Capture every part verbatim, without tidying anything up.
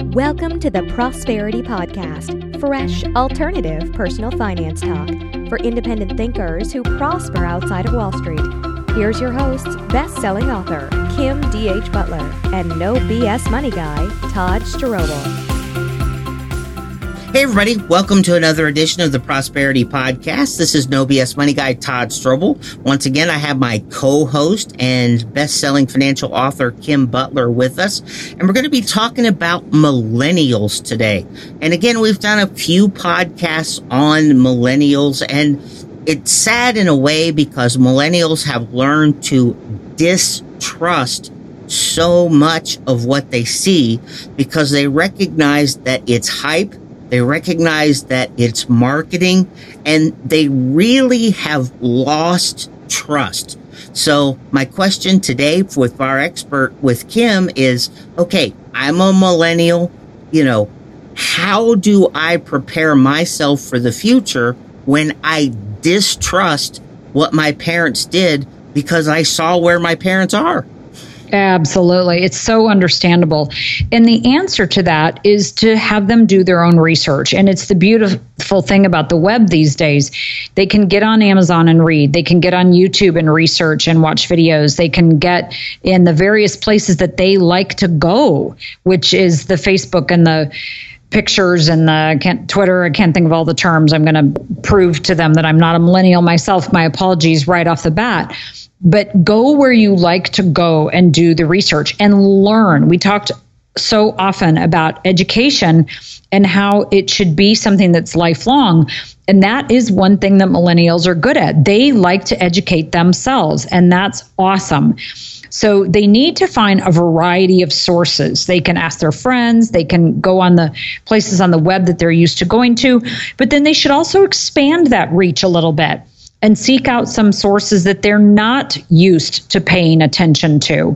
Welcome to the Prosperity Podcast, fresh, alternative personal finance talk for independent thinkers who prosper outside of Wall Street. Here's your hosts, best-selling author Kim D H Butler and no B S money guy, Todd Strobel. Hey everybody, welcome to another edition of the Prosperity Podcast. This is No B S Money Guy Todd Strobel. Once again, I have my co-host and best-selling financial author Kim Butler with us, and we're going to be talking about millennials today. And again, we've done a few podcasts on millennials, and it's sad in a way because millennials have learned to distrust so much of what they see because they recognize that it's hype. They recognize that it's marketing, and they really have lost trust. So my question today with our expert, with Kim, is, okay, I'm a millennial. You know, how do I prepare myself for the future when I distrust what my parents did because I saw where my parents are? Absolutely. It's so understandable. And the answer to that is to have them do their own research. And it's the beautiful thing about the web these days. They can get on Amazon and read. They can get on YouTube and research and watch videos. They can get in the various places that they like to go, which is the Facebook and the pictures and the can't, Twitter. I can't think of all the terms. I'm going to prove to them that I'm not a millennial myself. My apologies right off the bat. But go where you like to go and do the research and learn. We talked so often about education and how it should be something that's lifelong. And that is one thing that millennials are good at. They like to educate themselves, and that's awesome. So they need to find a variety of sources. They can ask their friends, they can go on the places on the web that they're used to going to, but then they should also expand that reach a little bit and seek out some sources that they're not used to paying attention to,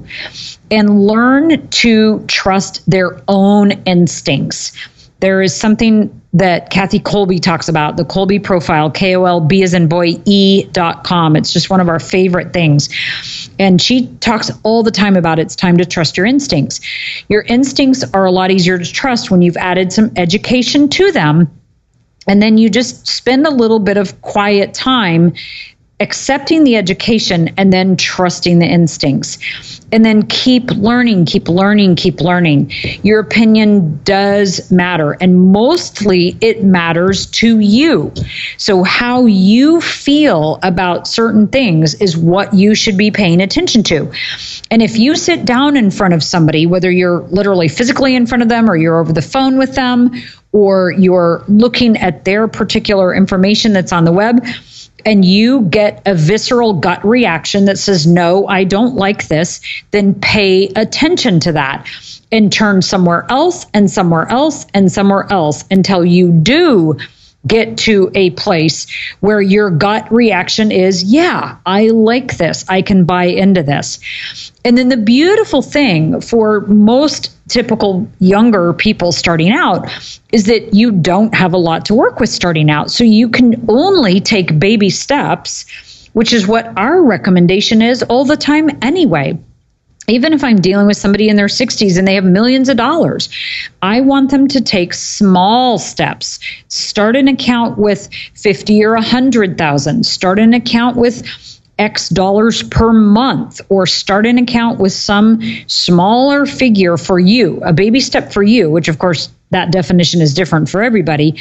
and learn to trust their own instincts. There is something that Kathy Kolbe talks about, the Kolbe profile, K O L B as in boy, E dot com. It's just one of our favorite things. And she talks all the time about it's time to trust your instincts. Your instincts are a lot easier to trust when you've added some education to them. And then you just spend a little bit of quiet time accepting the education and then trusting the instincts. And then keep learning, keep learning, keep learning. Your opinion does matter, and mostly it matters to you. So how you feel about certain things is what you should be paying attention to. And if you sit down in front of somebody, whether you're literally physically in front of them or you're over the phone with them, or you're looking at their particular information that's on the web, and you get a visceral gut reaction that says, no, I don't like this, then pay attention to that and turn somewhere else and somewhere else and somewhere else until you do get to a place where your gut reaction is, yeah, I like this. I can buy into this. And then the beautiful thing for most typical younger people starting out is that you don't have a lot to work with starting out. So you can only take baby steps, which is what our recommendation is all the time anyway. Even if I'm dealing with somebody in their sixties and they have millions of dollars, I want them to take small steps. Start an account with fifty or one hundred thousand. Start an account with X dollars per month, or start an account with some smaller figure for you, a baby step for you, which of course that definition is different for everybody.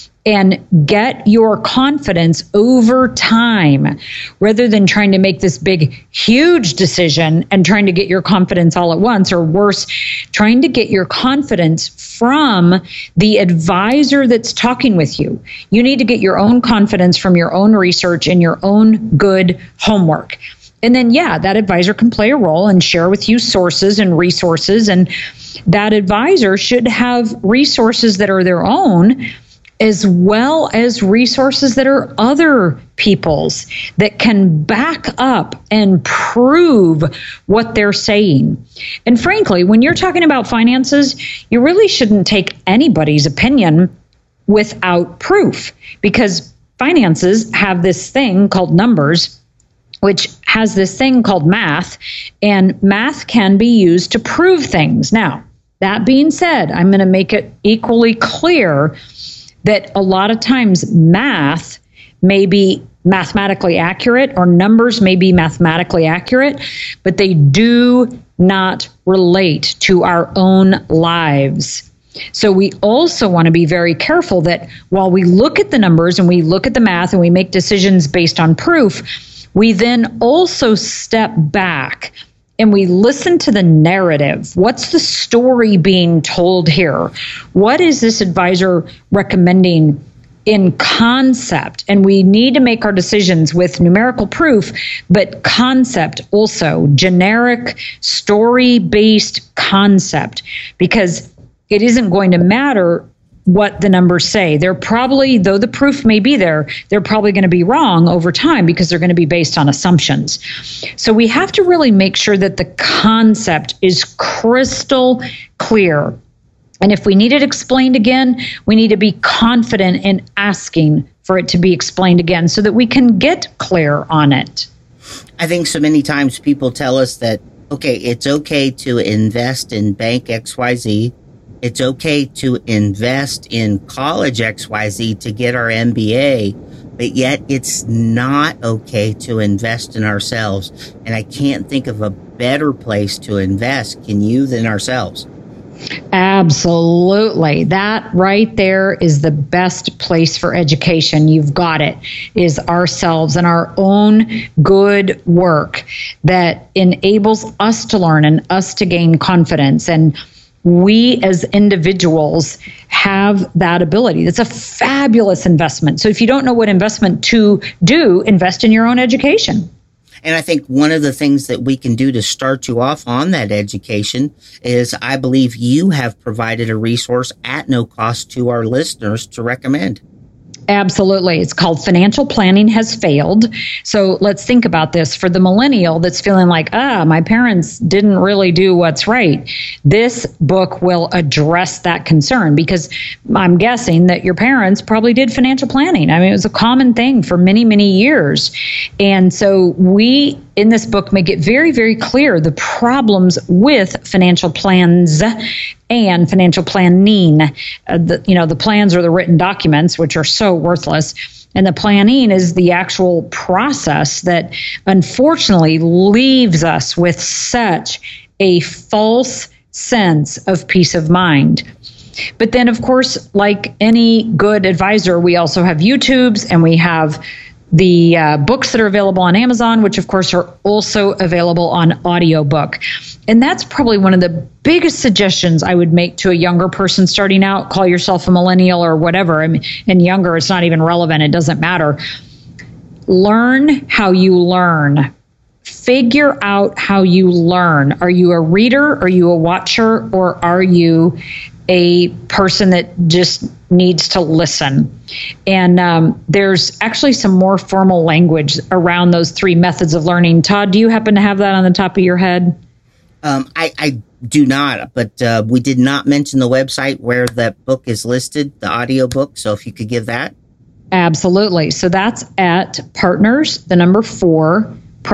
And get your confidence over time rather than trying to make this big, huge decision and trying to get your confidence all at once, or worse, trying to get your confidence from the advisor that's talking with you. You need to get your own confidence from your own research and your own good homework. And then, yeah, that advisor can play a role and share with you sources and resources. And that advisor should have resources that are their own, as well as resources that are other people's that can back up and prove what they're saying. And frankly, when you're talking about finances, you really shouldn't take anybody's opinion without proof, because finances have this thing called numbers, which has this thing called math, and math can be used to prove things. Now, That being said, I'm going to make it equally clear that a lot of times math may be mathematically accurate or numbers may be mathematically accurate, but they do not relate to our own lives. So we also want to be very careful that while we look at the numbers and we look at the math and we make decisions based on proof, we then also step back and we listen to the narrative. What's the story being told here? What is this advisor recommending in concept? And we need to make our decisions with numerical proof, but concept also, generic, story-based concept, because it isn't going to matter what the numbers say. They're probably, though the proof may be there, they're probably going to be wrong over time because they're going to be based on assumptions. So we have to really make sure that the concept is crystal clear. And if we need it explained again, we need to be confident in asking for it to be explained again so that we can get clear on it. I think so many times people tell us that, okay, it's okay to invest in bank X Y Z. It's okay to invest in college X Y Z to get our M B A, but yet it's not okay to invest in ourselves. And I can't think of a better place to invest, can you, than ourselves? Absolutely. That right there is the best place for education. You've got it, is ourselves and our own good work that enables us to learn and us to gain confidence. And we as individuals have that ability. It's a fabulous investment. So if you don't know what investment to do, invest in your own education. And I think one of the things that we can do to start you off on that education is I believe you have provided a resource at no cost to our listeners to recommend. Absolutely. It's called Financial Planning Has Failed. So let's think about this. For the millennial that's feeling like, ah, my parents didn't really do what's right, this book will address that concern, because I'm guessing that your parents probably did financial planning. I mean, it was a common thing for many, many years. And so we, in this book, make it very, very clear the problems with financial plans and financial planning. Uh, the, you know, the plans are the written documents, which are so worthless. And the planning is the actual process that unfortunately leaves us with such a false sense of peace of mind. But then, of course, like any good advisor, we also have YouTubes and we have the uh, books that are available on Amazon, which of course are also available on audiobook. And that's probably one of the biggest suggestions I would make to a younger person starting out. Call yourself a millennial or whatever. I mean, and younger, it's not even relevant. It doesn't matter. Learn how you learn. Figure out how you learn. Are you a reader? Are you a watcher? Or are you a person that just needs to listen? And um, there's actually some more formal language around those three methods of learning. Todd, do you happen to have that on the top of your head? Um, I, I do not, but uh, we did not mention the website where that book is listed, the audiobook. So if you could give that. Absolutely. So that's at partners, the number four,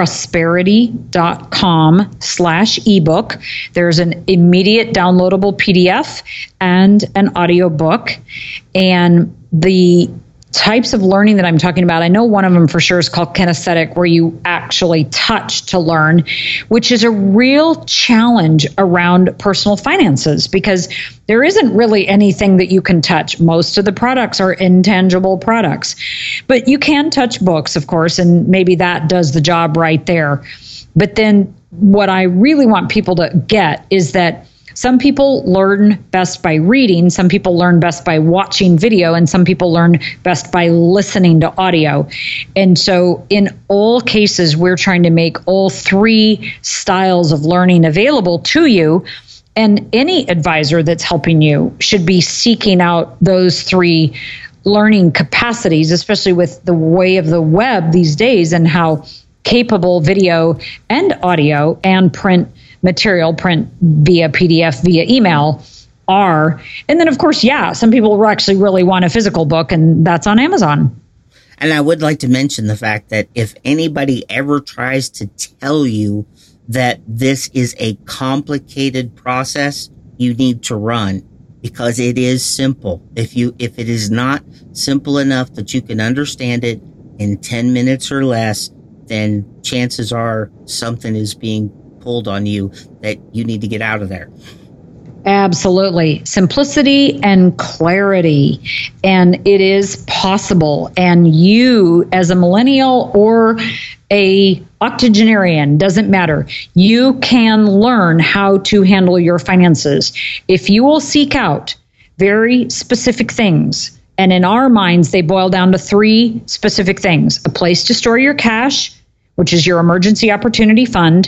prosperity.com slash ebook. There's an immediate downloadable P D F and an audiobook. And the types of learning that I'm talking about, I know one of them for sure is called kinesthetic, where you actually touch to learn, which is a real challenge around personal finances because there isn't really anything that you can touch. Most of the products are intangible products, but you can touch books, of course, and maybe that does the job right there. But then what I really want people to get is that some people learn best by reading, some people learn best by watching video, and some people learn best by listening to audio. And so in all cases, we're trying to make all three styles of learning available to you. And any advisor that's helping you should be seeking out those three learning capacities, especially with the way of the web these days and how capable video and audio and print material, print via P D F, via email are. And then, of course, yeah, some people will actually really want a physical book, and that's on Amazon. And I would like to mention the fact that if anybody ever tries to tell you that this is a complicated process, you need to run, because it is simple. If you, if it is not simple enough that you can understand it in ten minutes or less, then chances are something is being pulled on you that you need to get out of there. Absolutely. Simplicity and clarity. And it is possible. And you, as a millennial or a octogenarian, doesn't matter. You can learn how to handle your finances. If you will seek out very specific things, and in our minds, they boil down to three specific things: a place to store your cash, which is your emergency opportunity fund;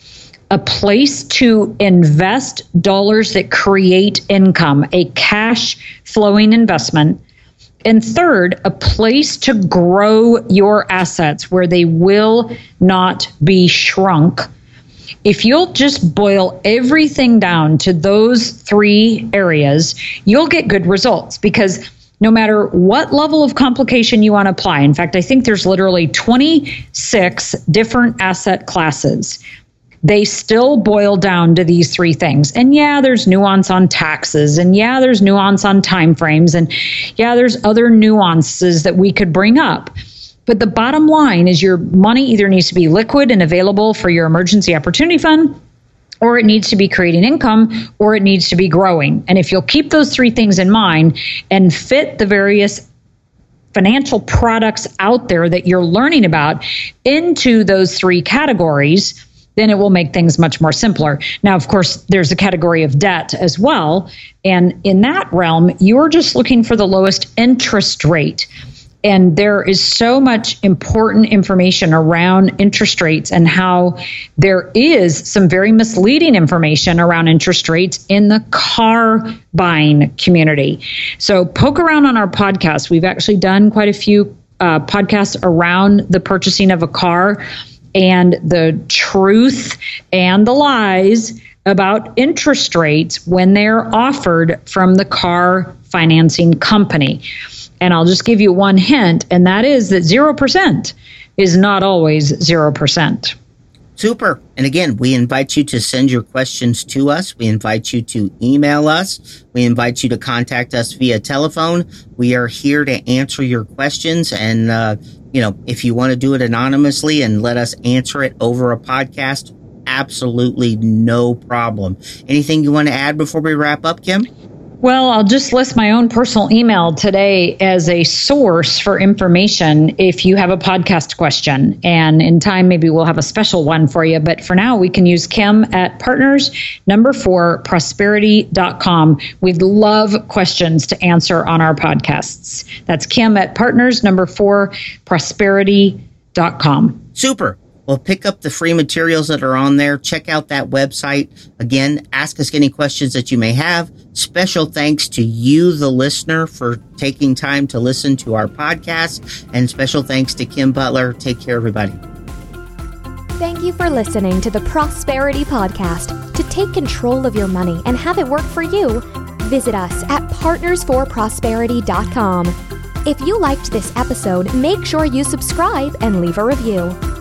a place to invest dollars that create income, a cash flowing investment; and third, a place to grow your assets where they will not be shrunk. If you'll just boil everything down to those three areas, you'll get good results, because no matter what level of complication you want to apply, in fact, I think there's literally twenty-six different asset classes, they still boil down to these three things. And yeah, there's nuance on taxes, and yeah, there's nuance on timeframes, and yeah, there's other nuances that we could bring up. But the bottom line is your money either needs to be liquid and available for your emergency opportunity fund, or it needs to be creating income, or it needs to be growing. And if you'll keep those three things in mind and fit the various financial products out there that you're learning about into those three categories, then it will make things much more simpler. Now, of course, there's a category of debt as well. And in that realm, you're just looking for the lowest interest rate. And there is so much important information around interest rates, and how there is some very misleading information around interest rates in the car buying community. So poke around on our podcast. We've actually done quite a few uh, podcasts around the purchasing of a car and the truth and the lies about interest rates when they're offered from the car financing company. And I'll just give you one hint, and that is that zero percent is not always zero percent. Super. And again, we invite you to send your questions to us. We invite you to email us. We invite you to contact us via telephone. We are here to answer your questions. And, uh, you know, if you want to do it anonymously and let us answer it over a podcast, absolutely no problem. Anything you want to add before we wrap up, Kim? Well, I'll just list my own personal email today as a source for information if you have a podcast question. And in time, maybe we'll have a special one for you. But for now, we can use Kim at partners number four prosperity dot com. We'd love questions to answer on our podcasts. That's Kim at partners number four prosperity dot com. Super. Well, pick up the free materials that are on there. Check out that website. Again, ask us any questions that you may have. Special thanks to you, the listener, for taking time to listen to our podcast. And special thanks to Kim Butler. Take care, everybody. Thank you for listening to the Prosperity Podcast. To take control of your money and have it work for you, visit us at partners for prosperity dot com. If you liked this episode, make sure you subscribe and leave a review.